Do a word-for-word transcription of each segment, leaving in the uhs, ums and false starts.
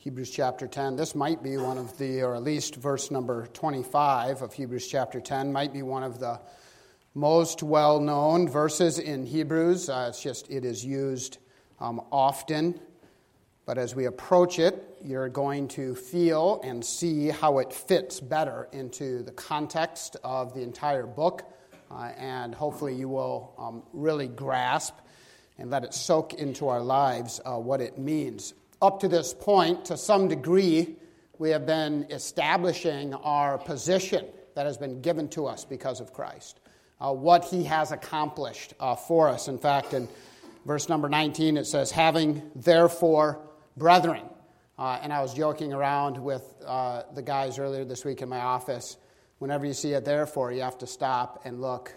Hebrews chapter ten. This might be one of the, or at least verse number twenty-five of Hebrews chapter ten, might be one of the most well-known verses in Hebrews. Uh, it's just, it is used um, often. But as we approach it, you're going to feel and see how it fits better into the context of the entire book. Uh, and hopefully you will um, really grasp and let it soak into our lives uh, what it means. Up to this point, to some degree, we have been establishing our position that has been given to us because of Christ, uh, what he has accomplished uh, for us. In fact, in verse number nineteen, it says, having therefore brethren. Uh, and I was joking around with uh, the guys earlier this week in my office. Whenever you see a therefore, you have to stop and look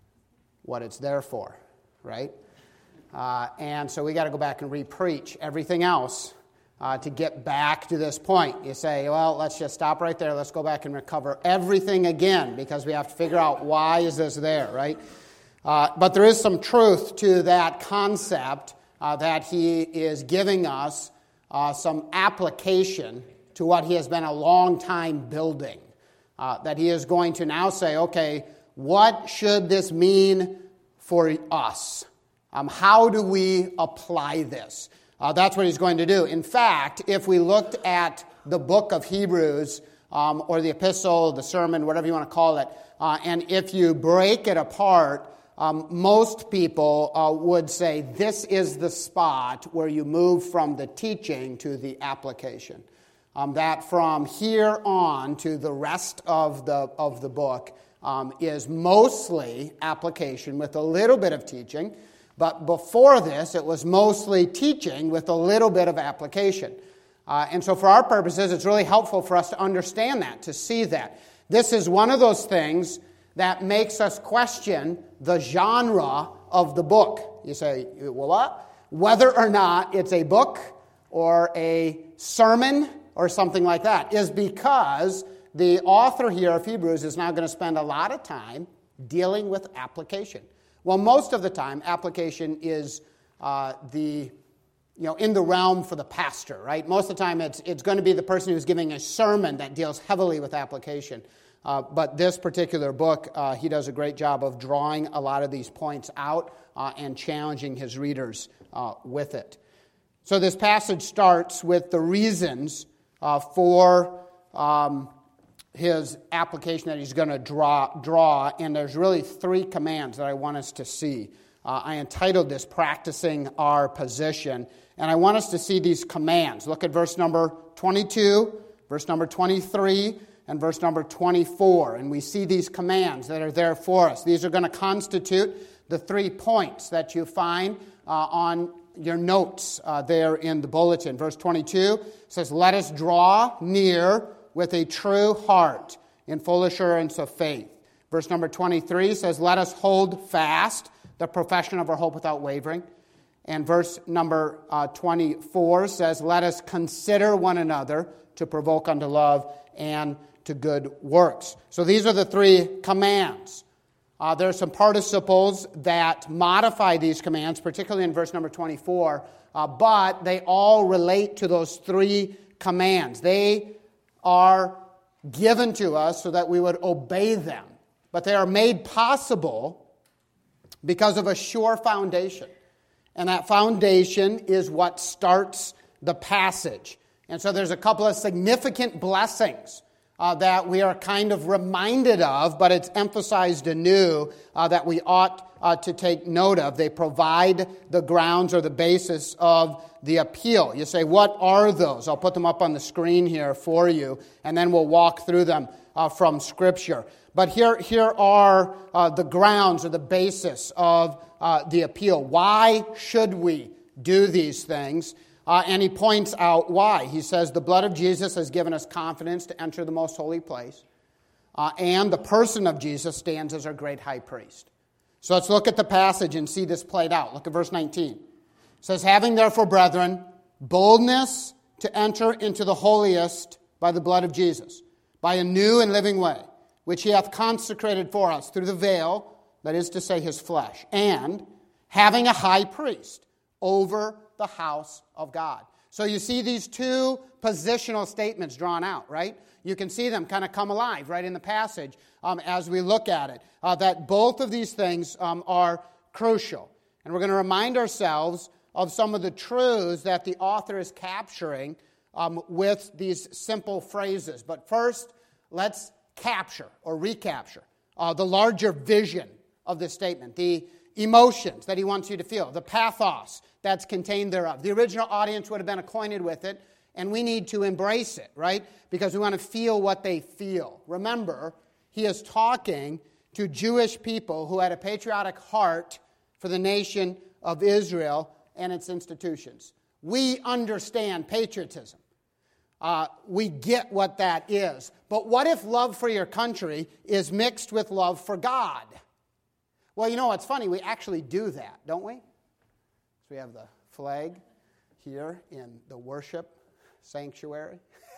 what it's there for, right? Uh, and so we got to go back and re-preach everything else uh, to get back to this point. You say, well, let's just stop right there. Let's go back and recover everything again because we have to figure out why is this there, right? Uh, but there is some truth to that concept uh, that he is giving us uh, some application to what he has been a long time building. Uh, that he is going to now say, okay, what should this mean for us? Um, how do we apply this? Uh, that's what he's going to do. In fact, if we looked at the book of Hebrews, um, or the epistle, the sermon, whatever you want to call it, uh, and if you break it apart, um, most people uh, would say this is the spot where you move from the teaching to the application. Um, that from here on to the rest of the of the book um, is mostly application with a little bit of teaching. But before this, it was mostly teaching with a little bit of application. Uh, and so for our purposes, it's really helpful for us to understand that, to see that. This is one of those things that makes us question the genre of the book. You say, well, what? Whether or not it's a book or a sermon or something like that is because the author here of Hebrews is now going to spend a lot of time dealing with application. Well, most of the time, application is uh, the, you know, in the realm for the pastor, right? Most of the time, it's it's going to be the person who's giving a sermon that deals heavily with application. Uh, but this particular book, uh, he does a great job of drawing a lot of these points out uh, and challenging his readers uh, with it. So this passage starts with the reasons uh, for Um, his application that he's going to draw, draw, and there's really three commands that I want us to see. Uh, I entitled this, Practicing Our Position, and I want us to see these commands. Look at verse number twenty-two, verse number twenty-three, and verse number twenty-four, and we see these commands that are there for us. These are going to constitute the three points that you find uh, on your notes uh, there in the bulletin. Verse twenty-two says, let us draw near with a true heart in full assurance of faith. Verse number twenty-three says, let us hold fast the profession of our hope without wavering. And verse number uh, twenty-four says, let us consider one another to provoke unto love and to good works. So these are the three commands. Uh, there are some participles that modify these commands, particularly in verse number twenty-four, uh, but they all relate to those three commands. They are given to us so that we would obey them. But they are made possible because of a sure foundation. And that foundation is what starts the passage. And so there's a couple of significant blessings uh, that we are kind of reminded of, but it's emphasized anew uh, that we ought uh, to take note of. They provide the grounds or the basis of the appeal. You say, what are those? I'll put them up on the screen here for you, and then we'll walk through them uh, from Scripture. But here, here are uh, the grounds or the basis of uh, the appeal. Why should we do these things? Uh, and he points out why. He says, the blood of Jesus has given us confidence to enter the most holy place, uh, and the person of Jesus stands as our great high priest. So let's look at the passage and see this played out. Look at verse nineteen. It says, having therefore, brethren, boldness to enter into the holiest by the blood of Jesus, by a new and living way, which he hath consecrated for us through the veil, that is to say, his flesh, and having a high priest over the house of God. So you see these two positional statements drawn out, right? You can see them kind of come alive right in the passage um, as we look at it, uh, that both of these things um, are crucial. And we're going to remind ourselves of some of the truths that the author is capturing um, with these simple phrases. But first, let's capture or recapture uh, the larger vision of this statement, the emotions that he wants you to feel, the pathos that's contained thereof. The original audience would have been acquainted with it, and we need to embrace it, right? Because we want to feel what they feel. Remember, he is talking to Jewish people who had a patriotic heart for the nation of Israel and its institutions. We understand patriotism. Uh, we get what that is. But what if love for your country is mixed with love for God? Well, you know what's funny? We actually do that, don't we? So we have the flag here in the worship sanctuary.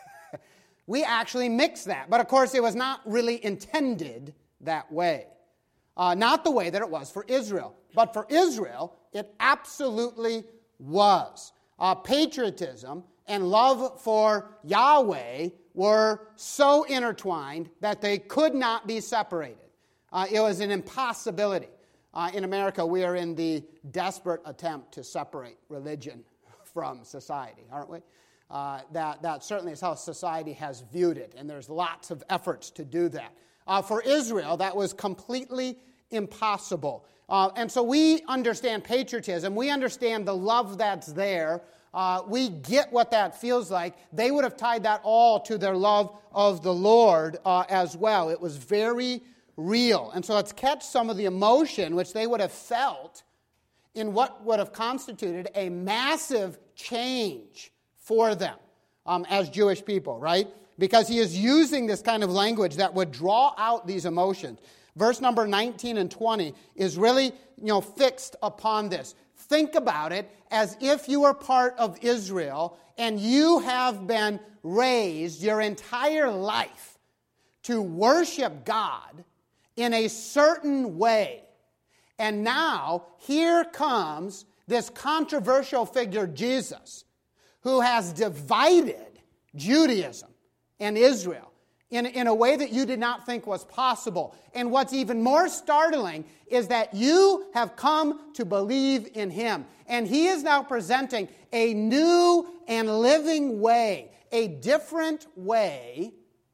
We actually mix that. But of course, it was not really intended that way. Uh, not the way that it was for Israel. But for Israel, it absolutely was. Uh, patriotism and love for Yahweh were so intertwined that they could not be separated. Uh, it was an impossibility. Uh, in America, we are in the desperate attempt to separate religion from society, aren't we? Uh, that, that certainly is how society has viewed it, and there's lots of efforts to do that. Uh, for Israel, that was completely impossible. Uh, and so we understand patriotism. We understand the love that's there. Uh, we get what that feels like. They would have tied that all to their love of the Lord uh, as well. It was very real. And so let's catch some of the emotion which they would have felt in what would have constituted a massive change for them um, as Jewish people, right? Because he is using this kind of language that would draw out these emotions. Verse number nineteen and twenty is really, you know, fixed upon this. Think about it as if you were part of Israel and you have been raised your entire life to worship God in a certain way. And now, here comes this controversial figure, Jesus, who has divided Judaism and Israel in, in a way that you did not think was possible. And what's even more startling is that you have come to believe in him. And he is now presenting a new and living way, a different way,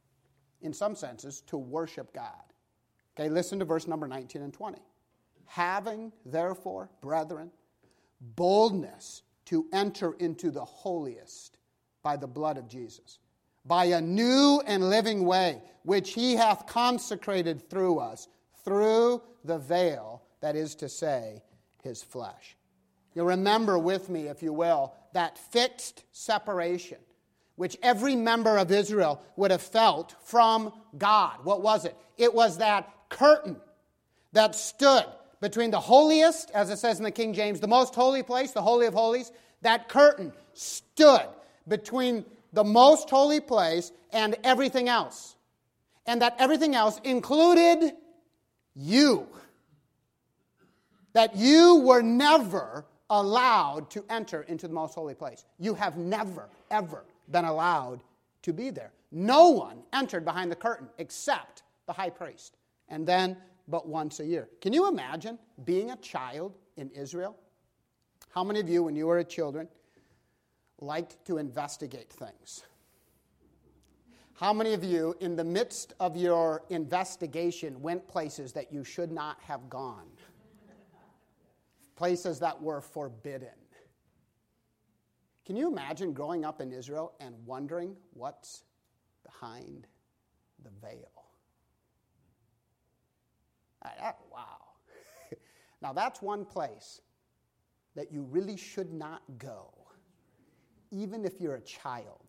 in some senses, to worship God. Okay, listen to verse number nineteen and twenty. Having, therefore, brethren, boldness to enter into the holiest by the blood of Jesus, by a new and living way, which he hath consecrated through us, through the veil, that is to say, his flesh. You'll remember with me, if you will, that fixed separation which every member of Israel would have felt from God. What was it? It was that curtain that stood between the holiest, as it says in the King James, the most holy place, the Holy of Holies. That curtain stood between the most holy place and everything else. And that everything else included you. That you were never allowed to enter into the most holy place. You have never, ever been allowed to be there. No one entered behind the curtain except the high priest. And then but once a year. Can you imagine being a child in Israel? How many of you, when you were children, liked to investigate things? How many of you, in the midst of your investigation, went places that you should not have gone? Places that were forbidden. Can you imagine growing up in Israel and wondering what's behind the veil? Uh, wow. Now that's one place that you really should not go, even if you're a child.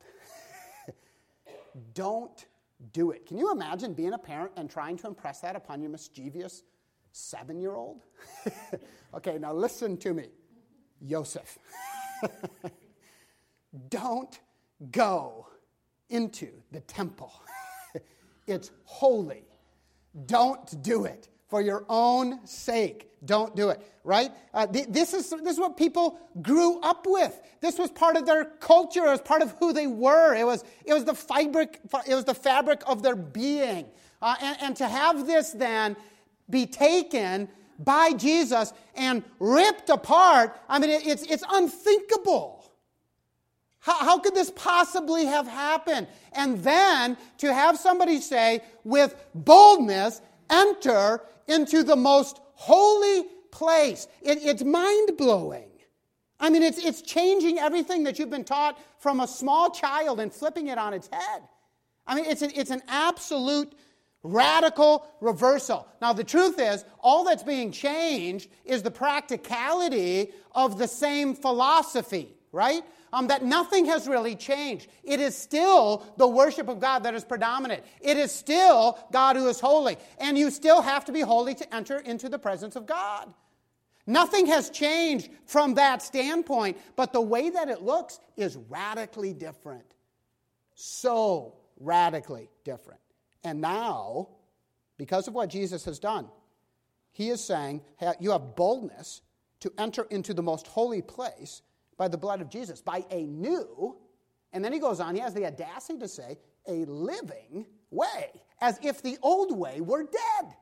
Don't do it. Can you imagine being a parent and trying to impress that upon your mischievous seven-year-old? Okay, now listen to me, Joseph. Don't go into the temple. It's holy. Don't do it. for your own sake. Don't do it, right? Uh, th- this is this is what people grew up with. This was part of their culture. It was part of who they were. It was it was the fabric. It was the fabric of their being. Uh, and, and to have this then be taken by Jesus and ripped apart, I mean, it, it's it's unthinkable. How, how could this possibly have happened? And then to have somebody say, with boldness, enter into the most holy place. It, it's mind-blowing. I mean, it's, it's changing everything that you've been taught from a small child and flipping it on its head. I mean, it's, a, it's an absolute radical reversal. Now, the truth is, all that's being changed is the practicality of the same philosophy, right? Um, that nothing has really changed. It is still the worship of God that is predominant. It is still God who is holy. And you still have to be holy to enter into the presence of God. Nothing has changed from that standpoint, but the way that it looks is radically different. So radically different. And now, because of what Jesus has done, he is saying, hey, you have boldness to enter into the most holy place by the blood of Jesus, by a new, and then he goes on, he has the audacity to say, a living way, as if the old way were dead.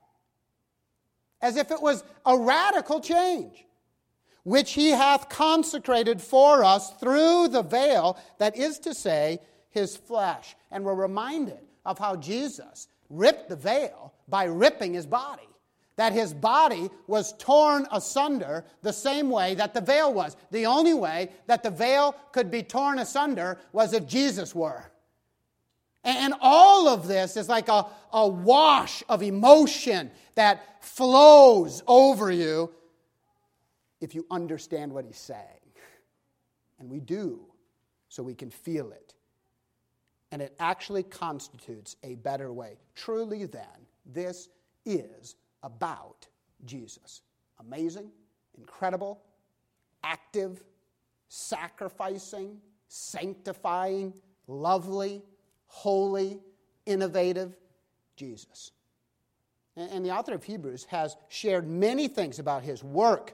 As if it was a radical change, which he hath consecrated for us through the veil, that is to say, his flesh. And we're reminded of how Jesus ripped the veil by ripping his body. That his body was torn asunder the same way that the veil was. The only way that the veil could be torn asunder was if Jesus were. And all of this is like a, a wash of emotion that flows over you if you understand what he's saying. And we do, so we can feel it. And it actually constitutes a better way. Truly then, this is about Jesus. Amazing, incredible, active, sacrificing, sanctifying, lovely, holy, innovative Jesus. And the author of Hebrews has shared many things about his work.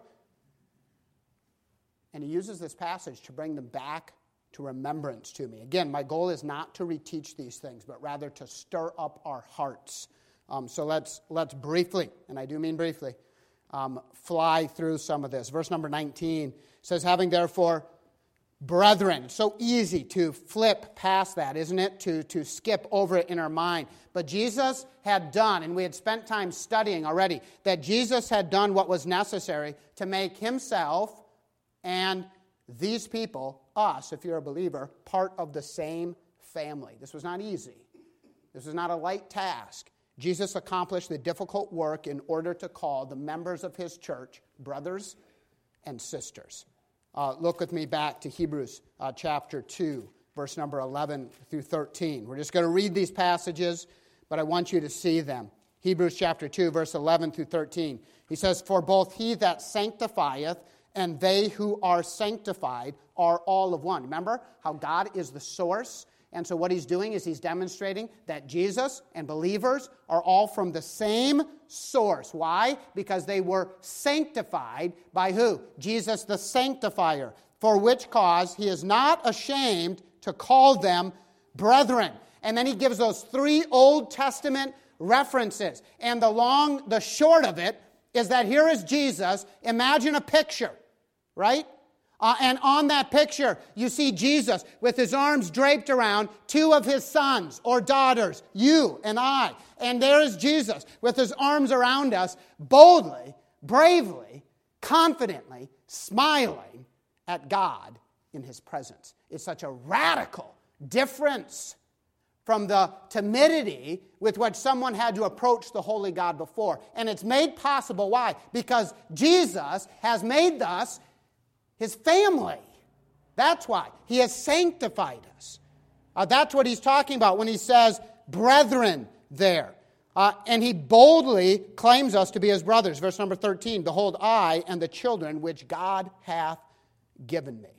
And he uses this passage to bring them back to remembrance to me. Again, my goal is not to reteach these things, but rather to stir up our hearts. Um, so let's let's briefly, and I do mean briefly, um, fly through some of this. Verse number nineteen says, having therefore, brethren. It's so easy to flip past that, isn't it? To, to skip over it in our mind. But Jesus had done, and we had spent time studying already, that Jesus had done what was necessary to make himself and these people, us, if you're a believer, part of the same family. This was not easy. This was not a light task. Jesus accomplished the difficult work in order to call the members of his church brothers and sisters. Uh, look with me back to Hebrews uh, chapter two, verse number eleven through thirteen. We're just going to read these passages, but I want you to see them. Hebrews chapter two, verse eleven through thirteen. He says, for both he that sanctifieth and they who are sanctified are all of one. Remember how God is the source? And so what he's doing is he's demonstrating that Jesus and believers are all from the same source. Why? Because they were sanctified by who? Jesus the sanctifier. For which cause he is not ashamed to call them brethren. And then he gives those three Old Testament references. And the long, the short of it is that here is Jesus. Imagine a picture, right? Uh, and on that picture, you see Jesus with his arms draped around two of his sons or daughters, you and I. And there is Jesus with his arms around us, boldly, bravely, confidently, smiling at God in his presence. It's such a radical difference from the timidity with which someone had to approach the holy God before. And it's made possible, why? Because Jesus has made us his family. That's why. He has sanctified us. Uh, that's what he's talking about when he says, brethren there. Uh, and he boldly claims us to be his brothers. Verse number thirteen, behold, I and the children which God hath given me.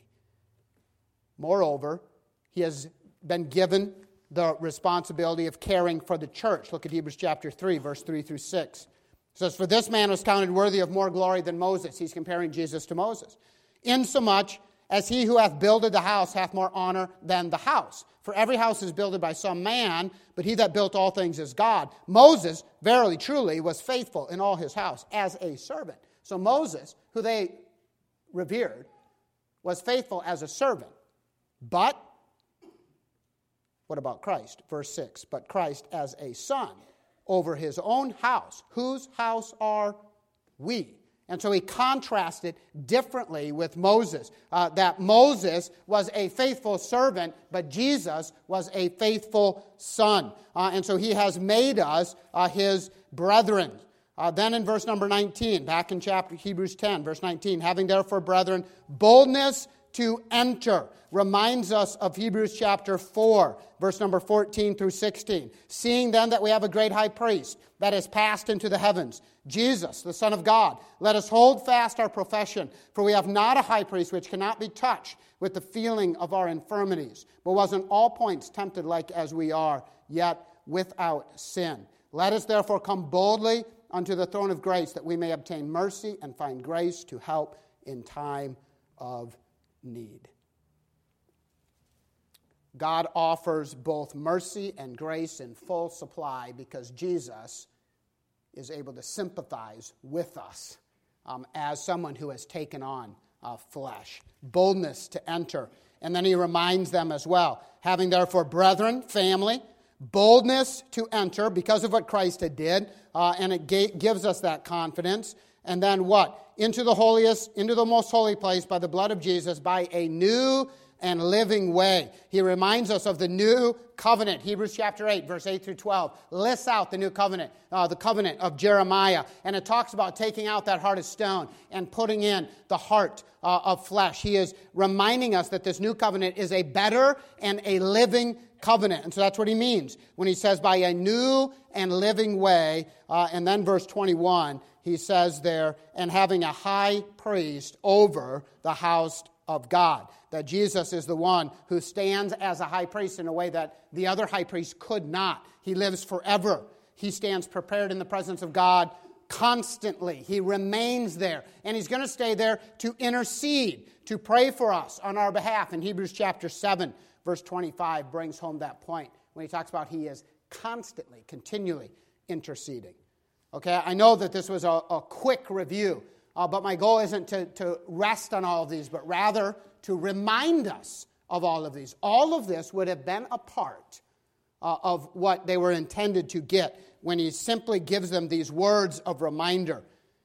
Moreover, he has been given the responsibility of caring for the church. Look at Hebrews chapter three, verse three through six. It says, for this man was counted worthy of more glory than Moses. He's comparing Jesus to Moses. Insomuch as he who hath builded the house hath more honor than the house. For every house is builded by some man, but he that built all things is God. Moses, verily, truly, was faithful in all his house as a servant. So Moses, who they revered, was faithful as a servant. But, what about Christ? Verse six, but Christ as a son over his own house. Whose house are we? And so he contrasted differently with Moses. Uh, that Moses was a faithful servant, but Jesus was a faithful son. Uh, and so he has made us uh, his brethren. Uh, then in verse number nineteen, back in chapter Hebrews ten, verse nineteen, having therefore, brethren, boldness to enter, reminds us of Hebrews chapter four, verse number fourteen through sixteen. Seeing then that we have a great high priest that has passed into the heavens, Jesus, the Son of God, let us hold fast our profession, for we have not a high priest which cannot be touched with the feeling of our infirmities, but was in all points tempted like as we are, yet without sin. Let us therefore come boldly unto the throne of grace, that we may obtain mercy and find grace to help in time of need. God offers both mercy and grace in full supply because Jesus is able to sympathize with us um, as someone who has taken on uh, flesh. Boldness to enter. And then he reminds them as well, having therefore brethren, family, boldness to enter because of what Christ had did, uh, and it ga- gives us that confidence. And then what? Into the holiest, into the most holy place by the blood of Jesus, by a new and living way. He reminds us of the new covenant. Hebrews chapter eight, verse eight through twelve, lists out the new covenant, uh, the covenant of Jeremiah. And it talks about taking out that heart of stone and putting in the heart uh, of flesh. He is reminding us that this new covenant is a better and a living covenant. And so that's what he means when he says by a new and living way. Uh, and then verse twenty-one, he says there, and having a high priest over the house of God. That Jesus is the one who stands as a high priest in a way that the other high priest could not. He lives forever. He stands prepared in the presence of God constantly. He remains there. And he's going to stay there to intercede, to pray for us on our behalf. In Hebrews chapter seven, verse twenty-five brings home that point when he talks about he is constantly, continually interceding. Okay, I know that this was a, a quick review, uh, but my goal isn't to, to rest on all of these, but rather to remind us of all of these. All of this would have been a part uh, of what they were intended to get when he simply gives them these words of reminder.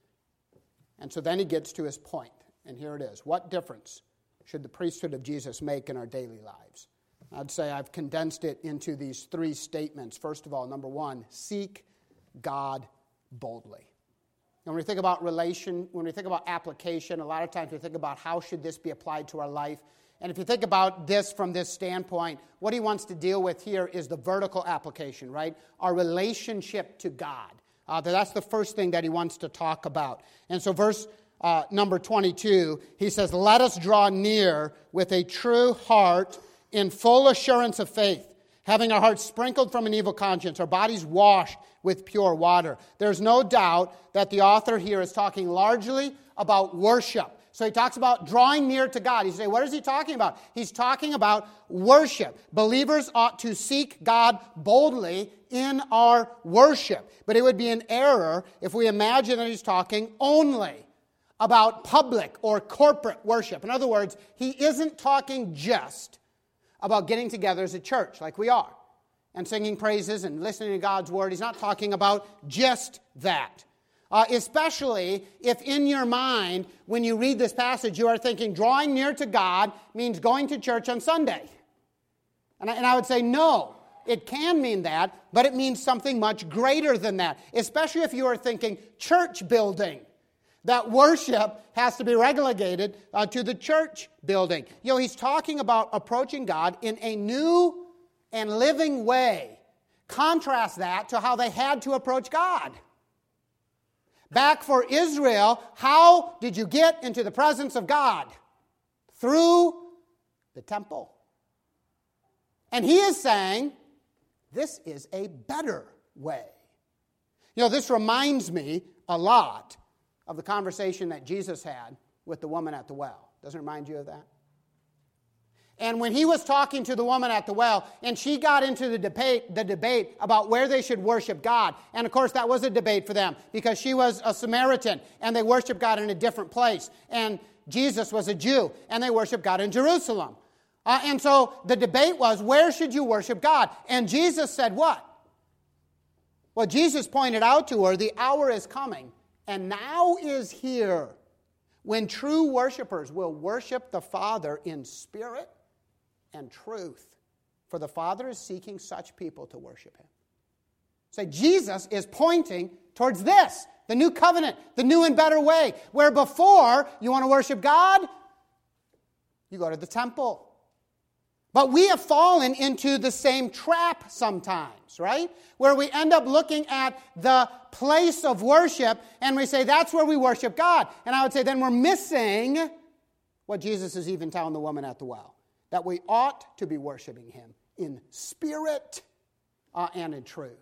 And so then he gets to his point, and here it is. What difference should the priesthood of Jesus make in our daily lives? I'd say I've condensed it into these three statements. First of all, number one, seek God boldly. And when we think about relation, when we think about application, a lot of times we think about how should this be applied to our life. And if you think about this from this standpoint, what he wants to deal with here is the vertical application, right? Our relationship to God. Uh, that's the first thing that he wants to talk about. And so verse uh, number twenty-two, he says, let us draw near with a true heart in full assurance of faith, having our hearts sprinkled from an evil conscience, our bodies washed with pure water. There's no doubt that the author here is talking largely about worship. So he talks about drawing near to God. You say, what is he talking about? He's talking about worship. Believers ought to seek God boldly in our worship. But it would be an error if we imagine that he's talking only about public or corporate worship. In other words, he isn't talking just about getting together as a church like we are and singing praises and listening to God's word. He's not talking about just that. Uh, especially if in your mind, when you read this passage, you are thinking drawing near to God means going to church on Sunday. And I, and I would say no, it can mean that, but it means something much greater than that. Especially if you are thinking church building. That worship has to be relegated uh, to the church building. You know, he's talking about approaching God in a new and living way. Contrast that to how they had to approach God. Back for Israel, how did you get into the presence of God? Through the temple. And he is saying, this is a better way. You know, this reminds me a lot of the conversation that Jesus had with the woman at the well. Doesn't it remind you of that? And when he was talking to the woman at the well, and she got into the debate, the debate about where they should worship God. And of course, that was a debate for them because she was a Samaritan and they worshiped God in a different place. And Jesus was a Jew and they worshiped God in Jerusalem. Uh, and so the debate was, where should you worship God? And Jesus said what? Well, Jesus pointed out to her, the hour is coming, and now is here, when true worshipers will worship the Father in spirit and truth. For the Father is seeking such people to worship Him. So Jesus is pointing towards this, the new covenant, the new and better way, where before you want to worship God, you go to the temple. But we have fallen into the same trap sometimes, right? Where we end up looking at the place of worship and we say, that's where we worship God. And I would say then we're missing what Jesus is even telling the woman at the well, that we ought to be worshiping Him in spirit uh, and in truth.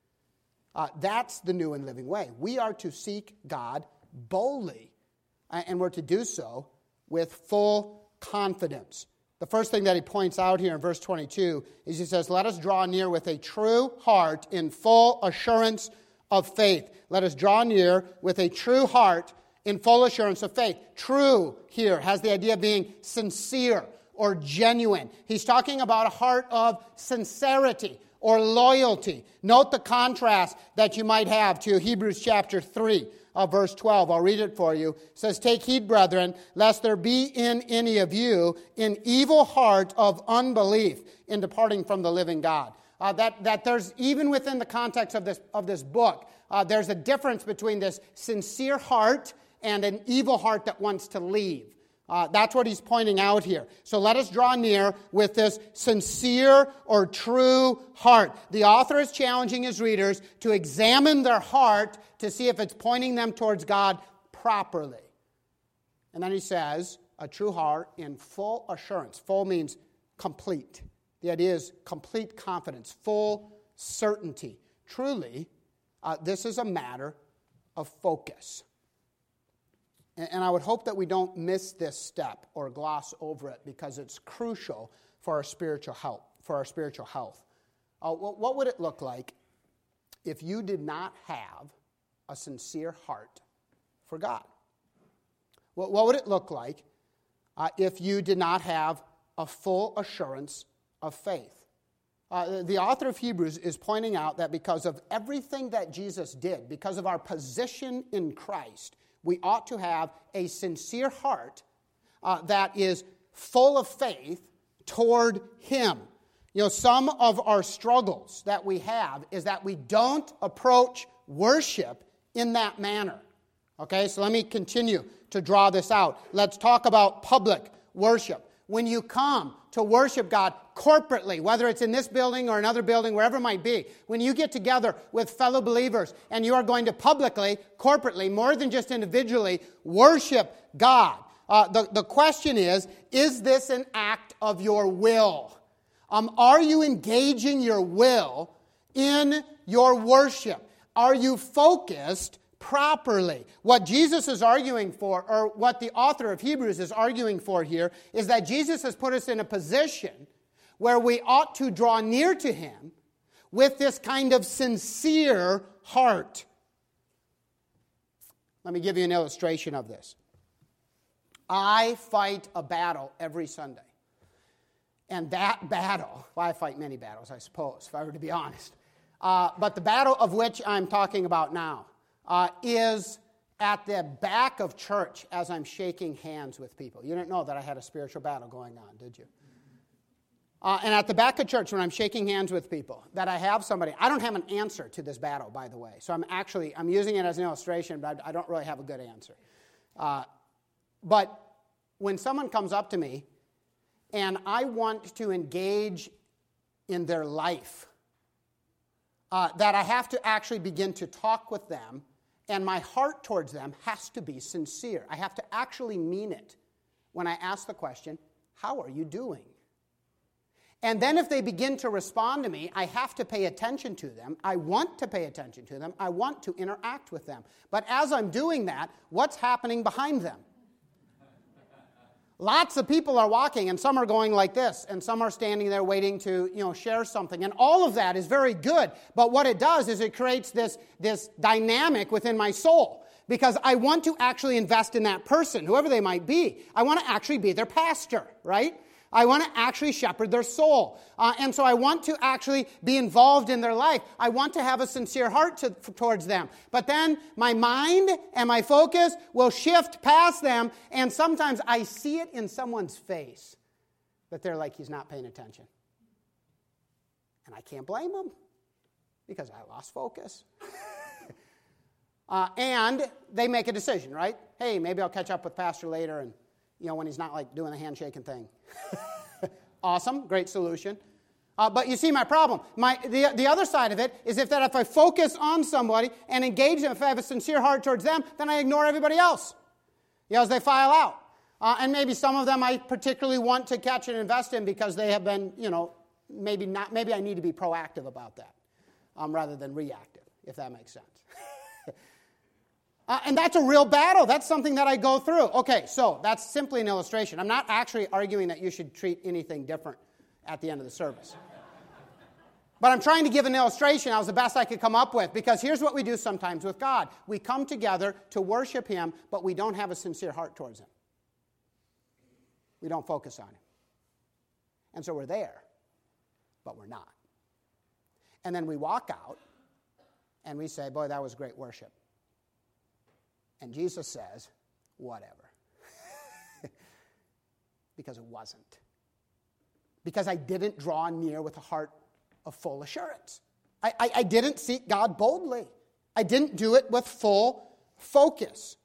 Uh, that's the new and living way. We are to seek God boldly, uh, and we're to do so with full confidence. The first thing that he points out here in verse twenty-two is he says, let us draw near with a true heart in full assurance of faith. Let us draw near with a true heart in full assurance of faith. True here has the idea of being sincere or genuine. He's talking about a heart of sincerity or loyalty. Note the contrast that you might have to Hebrews chapter three. Of verse twelve. I'll read it for you. It says, take heed, brethren, lest there be in any of you an evil heart of unbelief in departing from the living God. Uh, that, that there's, even within the context of this, of this book, uh, there's a difference between this sincere heart and an evil heart that wants to leave. Uh, that's what he's pointing out here. So let us draw near with this sincere or true heart. The author is challenging his readers to examine their heart to see if it's pointing them towards God properly. And then he says, a true heart in full assurance. Full means complete. The idea is complete confidence, full certainty. Truly, uh, this is a matter of focus. And I would hope that we don't miss this step or gloss over it because it's crucial for our spiritual health. For our spiritual health, uh, what would it look like if you did not have a sincere heart for God? What would it look like uh, if you did not have a full assurance of faith? Uh, the author of Hebrews is pointing out that because of everything that Jesus did, because of our position in Christ, we ought to have a sincere heart uh, that is full of faith toward Him. You know, some of our struggles that we have is that we don't approach worship in that manner. Okay, so let me continue to draw this out. Let's talk about public worship. When you come to worship God corporately, whether it's in this building or another building, wherever it might be, when you get together with fellow believers and you are going to publicly, corporately, more than just individually, worship God, uh, the, the question is, is this an act of your will? Um, are you engaging your will in your worship? Are you focused properly? What Jesus is arguing for, or what the author of Hebrews is arguing for here, is that Jesus has put us in a position where we ought to draw near to Him with this kind of sincere heart. Let me give you an illustration of this. I fight a battle every Sunday. And that battle, well, I fight many battles, I suppose, if I were to be honest. Uh, but the battle of which I'm talking about now uh, is at the back of church as I'm shaking hands with people. You didn't know that I had a spiritual battle going on, did you? Uh, and at the back of church when I'm shaking hands with people, that I have somebody. I don't have an answer to this battle, by the way. So I'm actually, I'm using it as an illustration, but I, I don't really have a good answer. Uh, but when someone comes up to me and I want to engage in their life, uh, that I have to actually begin to talk with them, and my heart towards them has to be sincere. I have to actually mean it when I ask the question, how are you doing? And then if they begin to respond to me, I have to pay attention to them. I want to pay attention to them. I want to interact with them. But as I'm doing that, what's happening behind them? Lots of people are walking, and some are going like this, and some are standing there waiting to, you know, share something. And all of that is very good. But what it does is it creates this, this dynamic within my soul, because I want to actually invest in that person, whoever they might be. I want to actually be their pastor, right? I want to actually shepherd their soul. Uh, and so I want to actually be involved in their life. I want to have a sincere heart to, towards them. But then my mind and my focus will shift past them, and sometimes I see it in someone's face that they're like, he's not paying attention. And I can't blame them because I lost focus. uh, and they make a decision, right? Hey, maybe I'll catch up with Pastor later, and you know, when he's not like doing the handshaking thing. Awesome, great solution. Uh, but you see my problem. My the, the other side of it is if that if I focus on somebody and engage them, if I have a sincere heart towards them, then I ignore everybody else, you know, as they file out. Uh, and maybe some of them I particularly want to catch and invest in because they have been, you know, maybe not. Maybe I need to be proactive about that um, rather than reactive, if that makes sense. Uh, and that's a real battle. That's something that I go through. Okay, so that's simply an illustration. I'm not actually arguing that you should treat anything different at the end of the service. But I'm trying to give an illustration. That was the best I could come up with, because here's what we do sometimes with God. We come together to worship Him, but we don't have a sincere heart towards Him. We don't focus on Him. And so we're there, but we're not. And then we walk out, and we say, boy, that was great worship. And Jesus says, whatever. Because it wasn't. Because I didn't draw near with a heart of full assurance. I, I, I didn't seek God boldly. I didn't do it with full focus.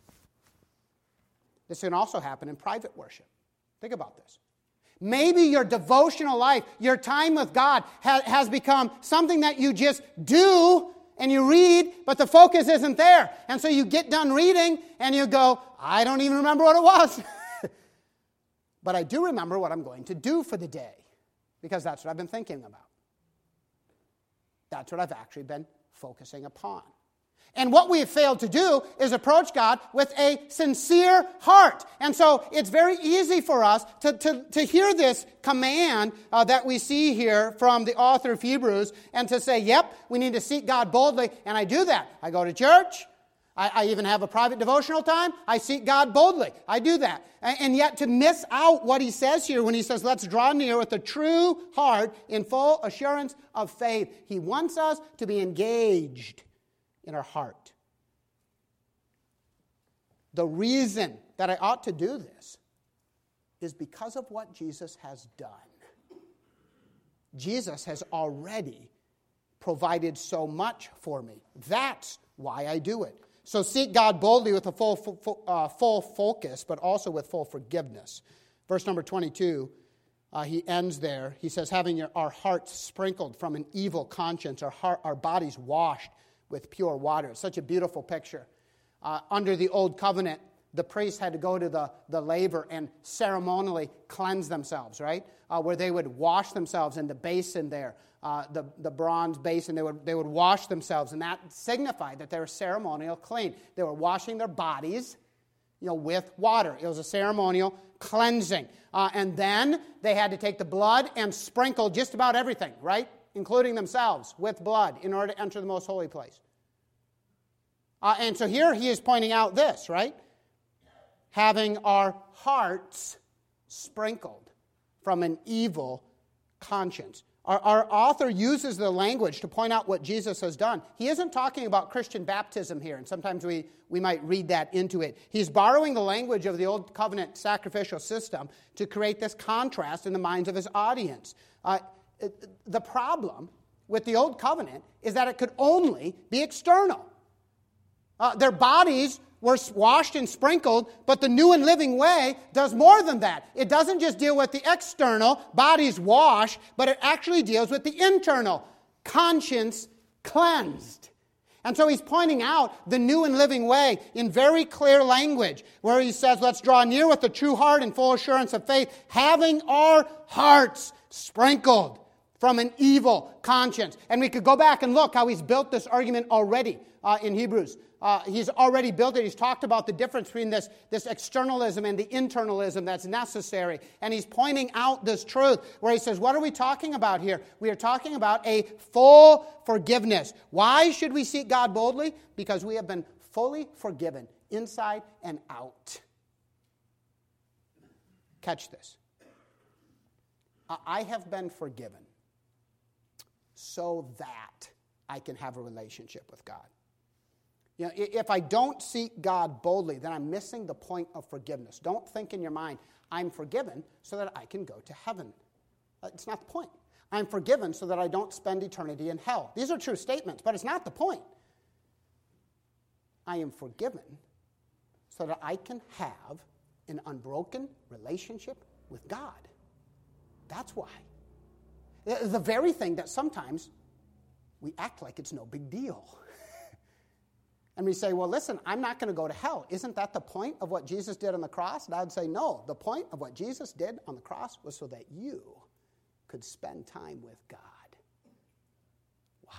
This can also happen in private worship. Think about this. Maybe your devotional life, your time with God ha- has become something that you just do and you read, but the focus isn't there. And so you get done reading, and you go, I don't even remember what it was. But I do remember what I'm going to do for the day, because that's what I've been thinking about. That's what I've actually been focusing upon. And what we have failed to do is approach God with a sincere heart. And so it's very easy for us to, to, to hear this command uh, that we see here from the author of Hebrews and to say, yep, we need to seek God boldly. And I do that. I go to church. I, I even have a private devotional time. I seek God boldly. I do that. And, and yet to miss out what he says here when he says, let's draw near with a true heart in full assurance of faith. He wants us to be engaged in our heart. The reason that I ought to do this is because of what Jesus has done. Jesus has already provided so much for me. That's why I do it. So seek God boldly with a full, full, uh, full focus, but also with full forgiveness. Verse number twenty-two, uh, he ends there. He says, having your, our hearts sprinkled from an evil conscience, our, heart, our bodies washed with pure water. It's such a beautiful picture. Uh, under the old covenant, the priests had to go to the, the laver and ceremonially cleanse themselves, right? Uh, where they would wash themselves in the basin there, uh, the, the bronze basin. They would, they would wash themselves, and that signified that they were ceremonial clean. They were washing their bodies, you know, with water. It was a ceremonial cleansing. Uh, and then they had to take the blood and sprinkle just about everything, right? Including themselves, with blood in order to enter the most holy place. Uh, and so here he is pointing out this, right? Having our hearts sprinkled from an evil conscience. Our, our author uses the language to point out what Jesus has done. He isn't talking about Christian baptism here, and sometimes we, we might read that into it. He's borrowing the language of the Old Covenant sacrificial system to create this contrast in the minds of his audience. Uh, The problem with the Old Covenant is that it could only be external. Uh, their bodies were washed and sprinkled, but the new and living way does more than that. It doesn't just deal with the external, bodies washed, but it actually deals with the internal, conscience cleansed. And so he's pointing out the new and living way in very clear language, where he says, let's draw near with a true heart and full assurance of faith, having our hearts sprinkled from an evil conscience. And we could go back and look how he's built this argument already uh, in Hebrews. Uh, he's already built it. He's talked about the difference between this, this externalism and the internalism that's necessary. And he's pointing out this truth where he says, what are we talking about here? We are talking about a full forgiveness. Why should we seek God boldly? Because we have been fully forgiven inside and out. Catch this. I have been forgiven so that I can have a relationship with God. You know, if I don't seek God boldly, then I'm missing the point of forgiveness. Don't think in your mind, I'm forgiven so that I can go to heaven. It's not the point. I'm forgiven so that I don't spend eternity in hell. These are true statements, but it's not the point. I am forgiven so that I can have an unbroken relationship with God. That's why. The very thing that sometimes we act like it's no big deal. And we say, well, listen, I'm not going to go to hell. Isn't that the point of what Jesus did on the cross? And I would say, no, the point of what Jesus did on the cross was so that you could spend time with God. Wow.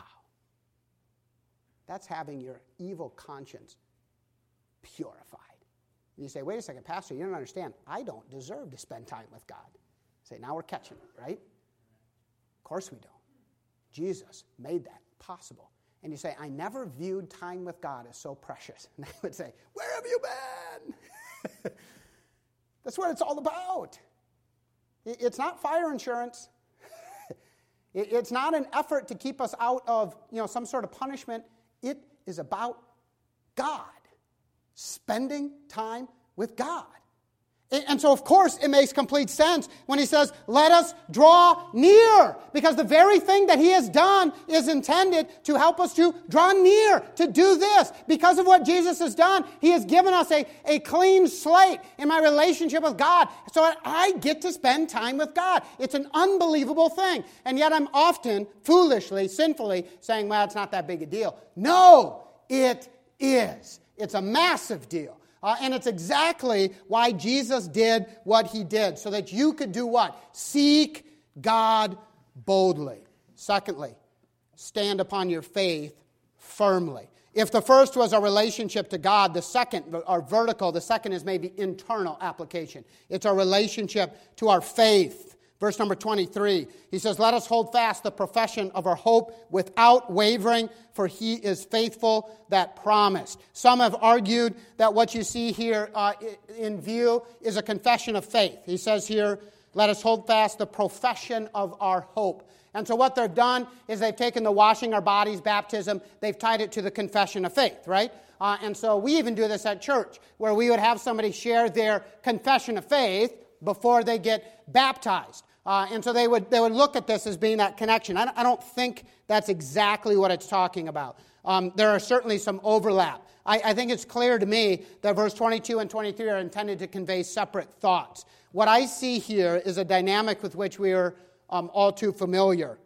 That's having your evil conscience purified. And you say, wait a second, Pastor, you don't understand. I don't deserve to spend time with God. Say, now we're catching it, right? Of course we don't. Jesus made that possible. And you say, I never viewed time with God as so precious. And I would say, where have you been? That's what it's all about. It's not fire insurance. It's not an effort to keep us out of, you know, some sort of punishment. It is about God. Spending time with God. And so, of course, it makes complete sense when he says, let us draw near. Because the very thing that he has done is intended to help us to draw near, to do this. Because of what Jesus has done, he has given us a, a clean slate in my relationship with God so that I get to spend time with God. It's an unbelievable thing. And yet I'm often, foolishly, sinfully, saying, well, it's not that big a deal. No, it is. It's a massive deal. Uh, and it's exactly why Jesus did what he did, so that you could do what? Seek God boldly. Secondly, stand upon your faith firmly. If the first was a relationship to God, the second, or vertical, the second is maybe internal application. It's our relationship to our faith. Verse number twenty-three, he says, let us hold fast the profession of our hope without wavering, for he is faithful that promised. Some have argued that what you see here uh, in view is a confession of faith. He says here, let us hold fast the profession of our hope. And so what they've done is they've taken the washing our bodies, baptism, they've tied it to the confession of faith, right? Uh, and so we even do this at church, where we would have somebody share their confession of faith before they get baptized. Uh, and so they would they would look at this as being that connection. I don't, I don't think that's exactly what it's talking about. Um, there are certainly some overlap. I, I think it's clear to me that verse twenty-two and twenty-three are intended to convey separate thoughts. What I see here is a dynamic with which we are um, all too familiar.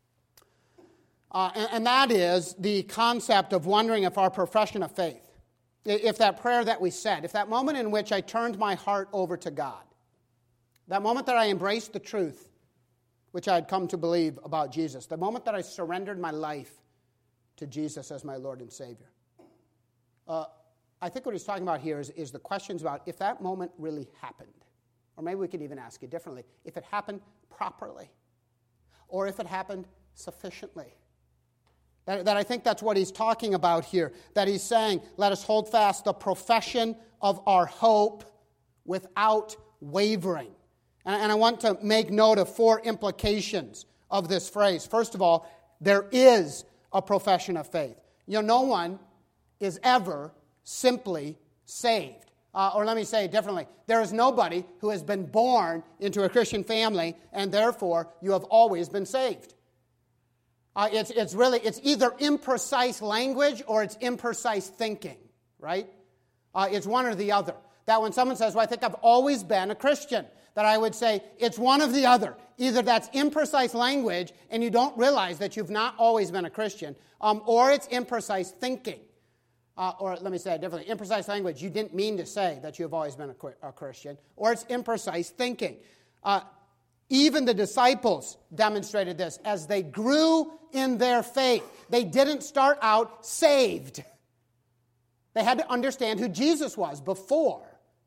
Uh, and, and that is the concept of wondering if our profession of faith, if that prayer that we said, if that moment in which I turned my heart over to God, that moment that I embraced the truth, which I had come to believe about Jesus, the moment that I surrendered my life to Jesus as my Lord and Savior. Uh, I think what he's talking about here is, is the questions about if that moment really happened. Or maybe we could even ask it differently. If it happened properly. Or if it happened sufficiently. That, that I think that's what he's talking about here. That he's saying, let us hold fast the profession of our hope without wavering. And I want to make note of four implications of this phrase. First of all, there is a profession of faith. You know, no one is ever simply saved. Uh, or let me say it differently. There is nobody who has been born into a Christian family, and therefore you have always been saved. Uh, it's, it's really, it's either imprecise language or it's imprecise thinking, right? Uh, it's one or the other. That when someone says, well, I think I've always been a Christian, that I would say it's one of the other. Either that's imprecise language and you don't realize that you've not always been a Christian, um, or it's imprecise thinking. Uh, or let me say it differently. Imprecise language, you didn't mean to say that you've always been a, a Christian, or it's imprecise thinking. Uh, Even the disciples demonstrated this as they grew in their faith. They didn't start out saved. They had to understand who Jesus was before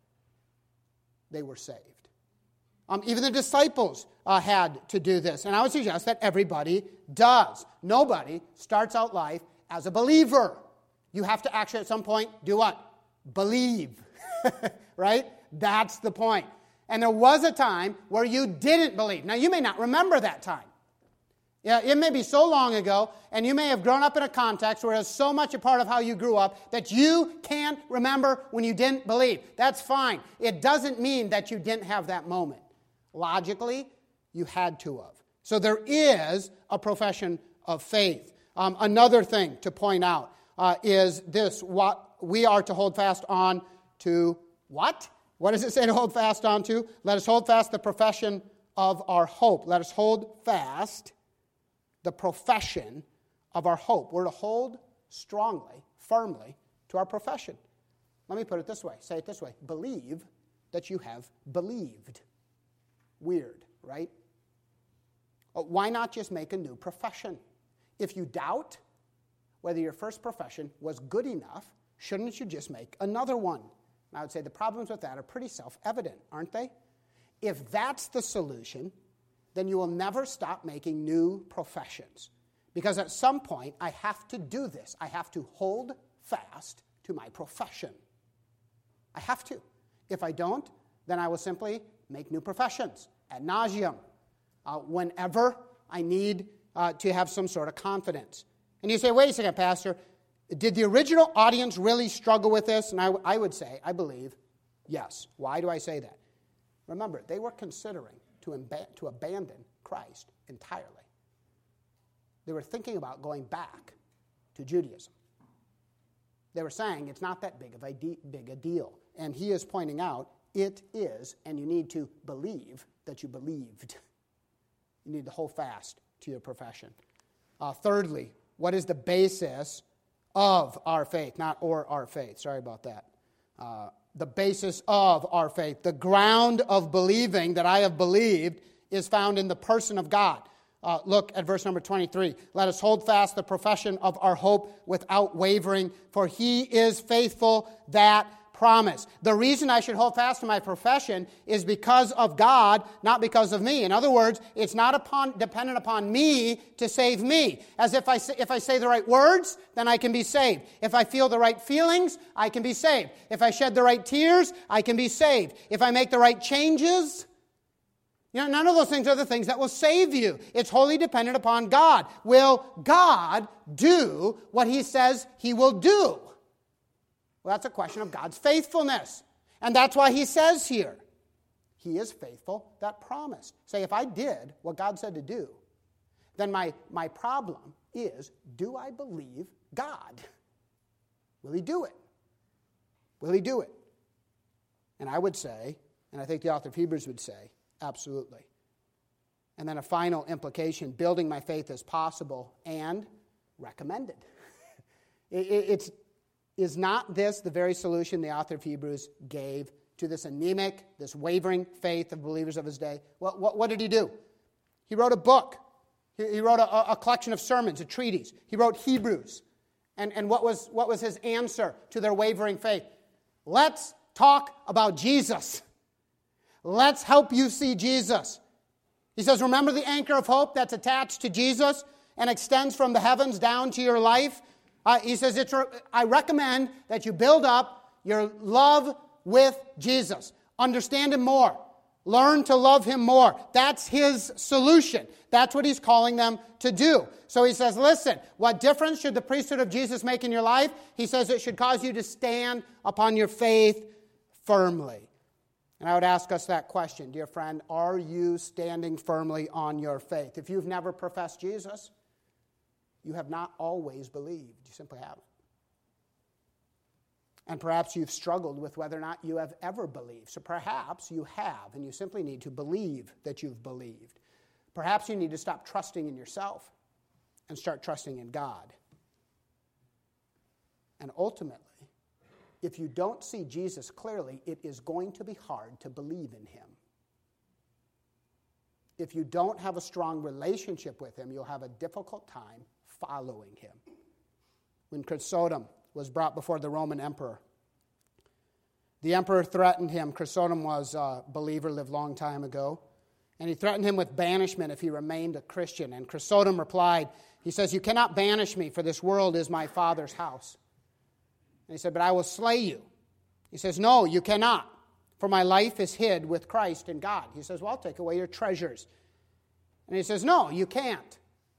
they were saved. Um, even the disciples uh, had to do this. And I would suggest that everybody does. Nobody starts out life as a believer. You have to actually at some point do what? Believe. Right? That's the point. And there was a time where you didn't believe. Now, you may not remember that time. Yeah, it may be so long ago, and you may have grown up in a context where it's so much a part of how you grew up that you can't remember when you didn't believe. That's fine. It doesn't mean that you didn't have that moment. Logically, you had to have. So there is a profession of faith. Um, another thing to point out uh, is this: what we are to hold fast on to what? What does it say to hold fast on to? Let us hold fast the profession of our hope. Let us hold fast the profession of our hope. We're to hold strongly, firmly to our profession. Let me put it this way. Say it this way. Believe that you have believed. Weird, right? Why not just make a new profession? If you doubt whether your first profession was good enough, shouldn't you just make another one? And I would say the problems with that are pretty self-evident, aren't they? If that's the solution, then you will never stop making new professions. Because at some point, I have to do this. I have to hold fast to my profession. I have to. If I don't, then I will simply make new professions ad nauseum uh, whenever I need uh, to have some sort of confidence. And you say, wait a second, Pastor, did the original audience really struggle with this? And I, I would say, I believe, yes. Why do I say that? Remember, they were considering to, imba- to abandon Christ entirely. They were thinking about going back to Judaism. They were saying it's not that big of a de- big a deal. And he is pointing out it is, and you need to believe that you believed. You need to hold fast to your profession. Uh, thirdly, what is the basis of our faith? Not or our faith. Sorry about that. Uh, the basis of our faith. The ground of believing that I have believed is found in the person of God. Uh, look at verse number twenty-three. Let us hold fast the profession of our hope without wavering, for he is faithful that promise. The reason I should hold fast to my profession is because of God, not because of me. In other words, it's not upon, dependent upon me to save me. As if I, say, if I say the right words, then I can be saved. If I feel the right feelings, I can be saved. If I shed the right tears, I can be saved. If I make the right changes, you know, none of those things are the things that will save you. It's wholly dependent upon God. Will God do what he says he will do? Well, that's a question of God's faithfulness. And that's why he says here, he is faithful that promised. Say, if I did what God said to do, then my, my problem is, do I believe God? Will he do it? Will he do it? And I would say, and I think the author of Hebrews would say, absolutely. And then a final implication, building my faith is possible and recommended. it, it, it's Is not this the very solution the author of Hebrews gave to this anemic, this wavering faith of believers of his day? Well, what, what did he do? He wrote a book. He, he wrote a, a collection of sermons, a treatise. He wrote Hebrews. And, and what was, what was his answer to their wavering faith? Let's talk about Jesus. Let's help you see Jesus. He says, remember the anchor of hope that's attached to Jesus and extends from the heavens down to your life? Uh, he says, it's, I recommend that you build up your love with Jesus. Understand him more. Learn to love him more. That's his solution. That's what he's calling them to do. So he says, listen, what difference should the priesthood of Jesus make in your life? He says it should cause you to stand upon your faith firmly. And I would ask us that question, dear friend, are you standing firmly on your faith? If you've never professed Jesus, you have not always believed. You simply haven't. And perhaps you've struggled with whether or not you have ever believed. So perhaps you have, and you simply need to believe that you've believed. Perhaps you need to stop trusting in yourself and start trusting in God. And ultimately, if you don't see Jesus clearly, it is going to be hard to believe in him. if you don't have a strong relationship with him, you'll have a difficult time following him. When Chrysostom was brought before the Roman emperor, the emperor threatened him. Chrysostom was a believer, lived a long time ago. And he threatened him with banishment if he remained a Christian. And Chrysostom replied, he says, "You cannot banish me, for this world is my Father's house." And he said, "But I will slay you." He says, "No, you cannot, for my life is hid with Christ in God." He says, "Well, I'll take away your treasures." And he says, "No, you can't.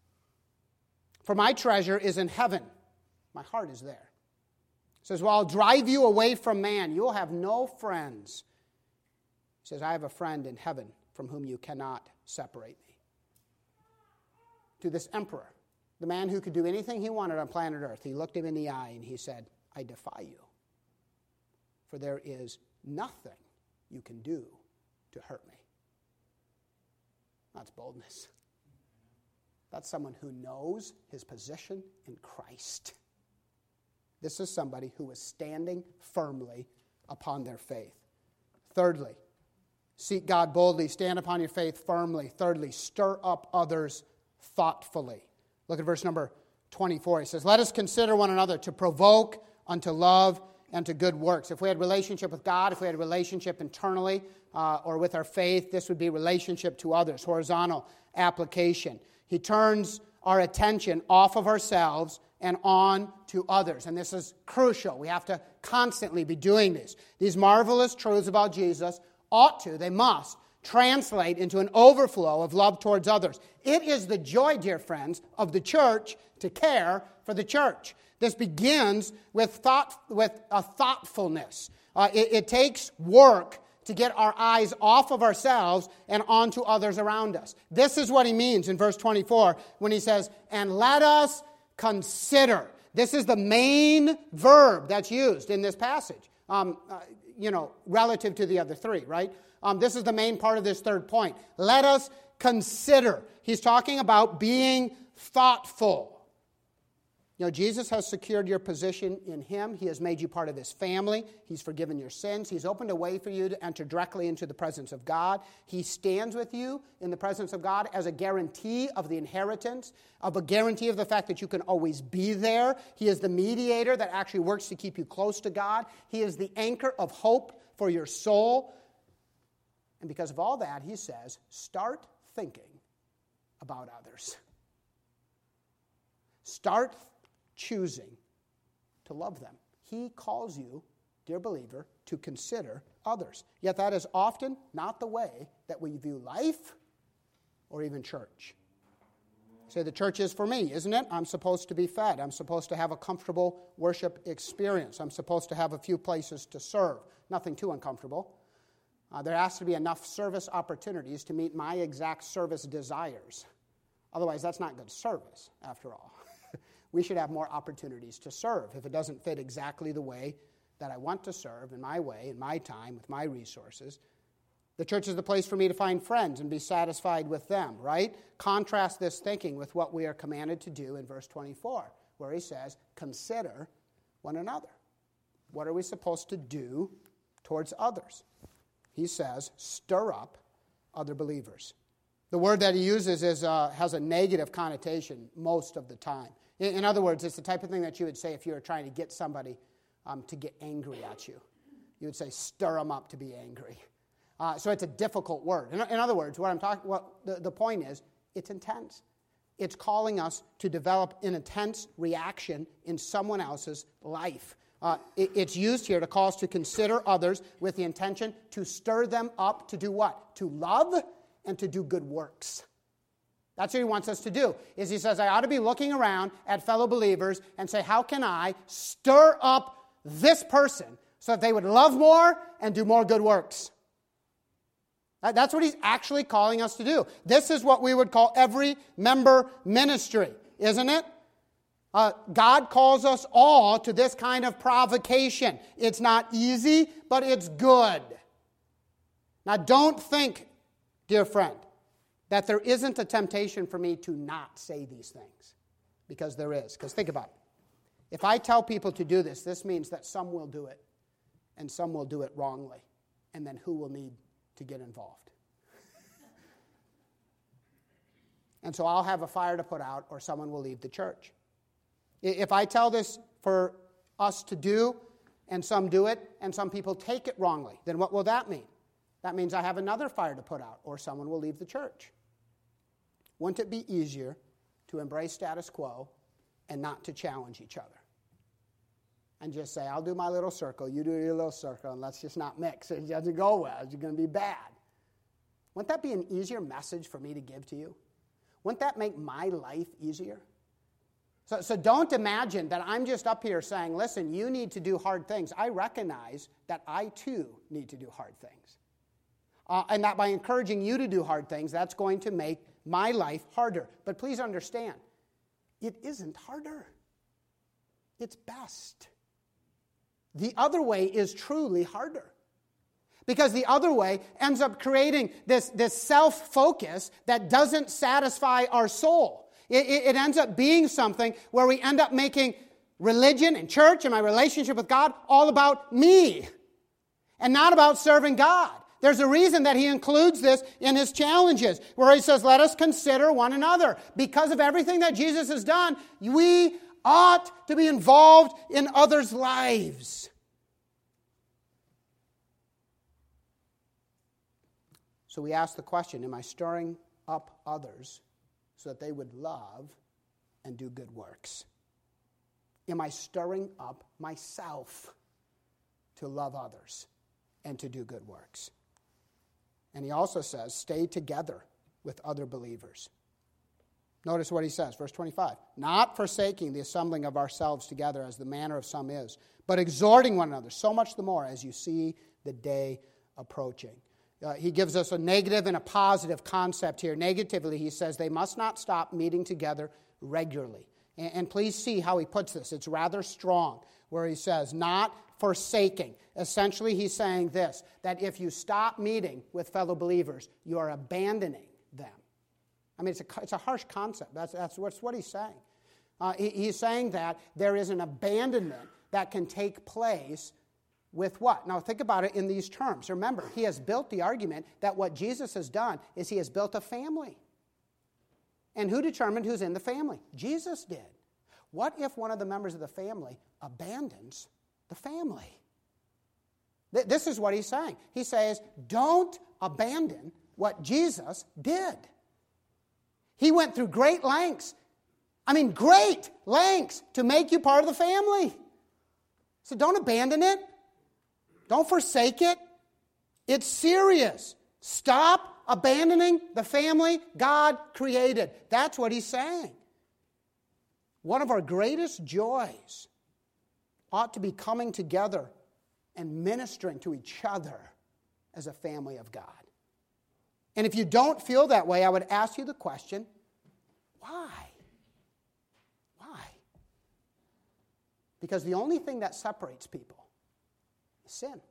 For my treasure is in heaven. My heart is there." He says, "Well, I'll drive you away from man. You'll have no friends." He says, "I have a friend in heaven from whom you cannot separate me." To this emperor, the man who could do anything he wanted on planet Earth, he looked him in the eye and he said, "I defy you. For there is nothing you can do to hurt me." That's boldness. That's someone who knows his position in Christ. This is somebody who is standing firmly upon their faith. Thirdly, seek God boldly, stand upon your faith firmly. Thirdly, stir up others thoughtfully. Look at verse number twenty-four. He says, "Let us consider one another to provoke unto love and to good works." If we had relationship with God, if we had a relationship internally uh, or with our faith, this would be relationship to others, horizontal application. He turns our attention off of ourselves and on to others. And this is crucial. We have to constantly be doing this. These marvelous truths about Jesus ought to, they must, translate into an overflow of love towards others. It is the joy, dear friends, of the church to care for the church. This begins with thought, with a thoughtfulness. Uh, it, it takes work to get our eyes off of ourselves and onto others around us. This is what he means in verse twenty-four when he says, "And let us consider." This is the main verb that's used in this passage, um, uh, you know, relative to the other three, right? Um, this is the main part of this third point. Let us consider. He's talking about being thoughtful. You know, Jesus has secured your position in him. He has made you part of his family. He's forgiven your sins. He's opened a way for you to enter directly into the presence of God. He stands with you in the presence of God as a guarantee of the inheritance, of a guarantee of the fact that you can always be there. He is the mediator that actually works to keep you close to God. He is the anchor of hope for your soul. And because of all that, he says, start thinking about others. Start choosing to love them. He calls you, dear believer, to consider others. Yet that is often not the way that we view life or even church. Say, the church is for me, isn't it? I'm supposed to be fed. I'm supposed to have a comfortable worship experience. I'm supposed to have a few places to serve. Nothing too uncomfortable. Uh, there has to be enough service opportunities to meet my exact service desires. Otherwise, that's not good service, after all. We should have more opportunities to serve. If it doesn't fit exactly the way that I want to serve, in my way, in my time, with my resources, the church is the place for me to find friends and be satisfied with them, right? Contrast this thinking with what we are commanded to do in verse twenty-four, where he says, consider one another. What are we supposed to do towards others? He says, stir up other believers. The word that he uses is uh, has a negative connotation most of the time. In, in other words, it's the type of thing that you would say if you were trying to get somebody um, to get angry at you. You would say, stir them up to be angry. Uh, so it's a difficult word. In, in other words, what I'm talking, what the, the point is, it's intense. It's calling us to develop an intense reaction in someone else's life. Uh, it, it's used here to call us to consider others with the intention to stir them up to do what? To love and to do good works. That's what he wants us to do. Is he says, I ought to be looking around at fellow believers and say, how can I stir up this person so that they would love more and do more good works? That, that's what he's actually calling us to do. This is what we would call every member ministry, isn't it? Uh, God calls us all to this kind of provocation. It's not easy, but it's good. Now, don't think, dear friend, that there isn't a temptation for me to not say these things, because there is. Because think about it. If I tell people to do this, this means that some will do it, and some will do it wrongly. And then who will need to get involved? And so I'll have a fire to put out, or someone will leave the church. If I tell this for us to do, and some do it, and some people take it wrongly, then what will that mean? That means I have another fire to put out, or someone will leave the church. Wouldn't it be easier to embrace status quo and not to challenge each other? And just say, I'll do my little circle, you do your little circle, and let's just not mix. It doesn't go well. It's going to be bad. Wouldn't that be an easier message for me to give to you? Wouldn't that make my life easier? So, so don't imagine that I'm just up here saying, listen, you need to do hard things. I recognize that I too need to do hard things. Uh, and that by encouraging you to do hard things, that's going to make my life harder. But please understand, it isn't harder. It's best. The other way is truly harder. Because the other way ends up creating this, this self-focus that doesn't satisfy our soul. It, it, it ends up being something where we end up making religion and church and my relationship with God all about me and not about serving God. There's a reason that he includes this in his challenges, where he says, let us consider one another. Because of everything that Jesus has done, we ought to be involved in others' lives. So we ask the question, am I stirring up others so that they would love and do good works? Am I stirring up myself to love others and to do good works? And he also says, stay together with other believers. Notice what he says, verse twenty-five. Not forsaking the assembling of ourselves together as the manner of some is, but exhorting one another, so much the more as you see the day approaching. Uh, he gives us a negative and a positive concept here. Negatively, he says they must not stop meeting together regularly. And, and please see how he puts this. It's rather strong, where he says, not forsaking. Essentially, he's saying this, that if you stop meeting with fellow believers, you are abandoning them. I mean, it's a, it's a harsh concept. That's, that's, that's what he's saying. Uh, he, he's saying that there is an abandonment that can take place with what? Now, think about it in these terms. Remember, he has built the argument that what Jesus has done is he has built a family. And who determined who's in the family? Jesus did. What if one of the members of the family abandons the family? This is what he's saying. He says, don't abandon what Jesus did. He went through great lengths. I mean, great lengths to make you part of the family. So don't abandon it. Don't forsake it. It's serious. Stop abandoning the family God created. That's what he's saying. One of our greatest joys ought to be coming together and ministering to each other as a family of God. And if you don't feel that way, I would ask you the question, why? Why? Because the only thing that separates people is sin.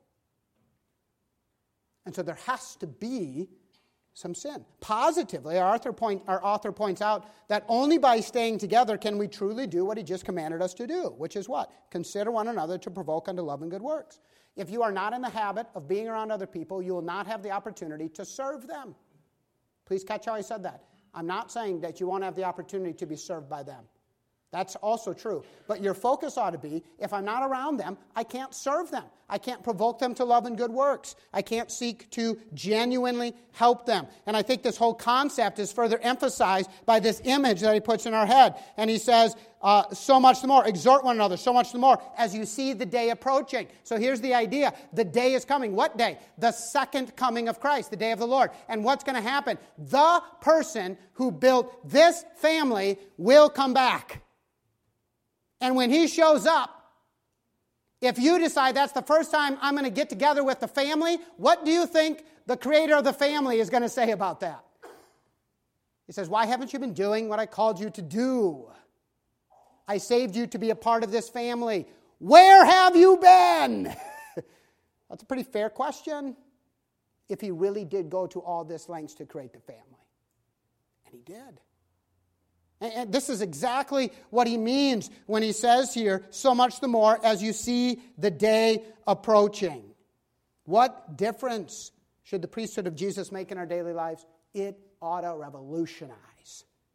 And so there has to be some sin. Positively, our author, point, our author points out that only by staying together can we truly do what he just commanded us to do, which is what? Consider one another to provoke unto love and good works. If you are not in the habit of being around other people, you will not have the opportunity to serve them. Please catch how I said that. I'm not saying that you won't have the opportunity to be served by them. That's also true. But your focus ought to be, if I'm not around them, I can't serve them. I can't provoke them to love and good works. I can't seek to genuinely help them. And I think this whole concept is further emphasized by this image that he puts in our head. And he says, uh, so much the more, exhort one another, so much the more, as you see the day approaching. So here's the idea. The day is coming. What day? The second coming of Christ, the day of the Lord. And what's going to happen? The person who built this family will come back. And when he shows up, if you decide that's the first time I'm going to get together with the family, what do you think the creator of the family is going to say about that? He says, why haven't you been doing what I called you to do? I saved you to be a part of this family. Where have you been? That's a pretty fair question. If he really did go to all this lengths to create the family. And he did. And this is exactly what he means when he says here, so much the more as you see the day approaching. What difference should the priesthood of Jesus make in our daily lives? It ought to revolutionize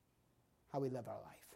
how we live our life.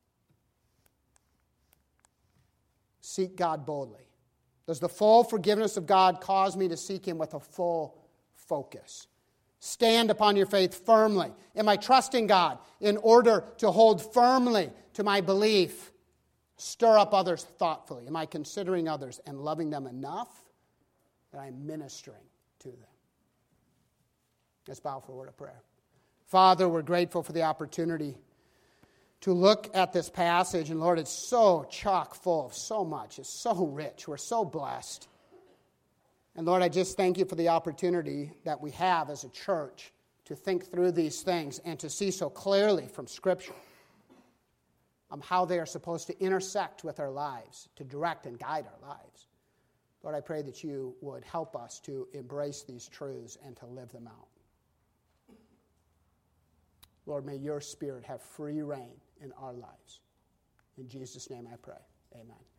Seek God boldly. Does the full forgiveness of God cause me to seek Him with a full focus? Stand upon your faith firmly. Am I trusting God in order to hold firmly to my belief? Stir up others thoughtfully. Am I considering others and loving them enough that I'm ministering to them? Let's bow for a word of prayer. Father, we're grateful for the opportunity to look at this passage. And Lord, it's so chock full of so much. It's so rich. We're so blessed. And Lord, I just thank you for the opportunity that we have as a church to think through these things and to see so clearly from Scripture um, how they are supposed to intersect with our lives, to direct and guide our lives. Lord, I pray that you would help us to embrace these truths and to live them out. Lord, may your Spirit have free reign in our lives. In Jesus' name I pray. Amen.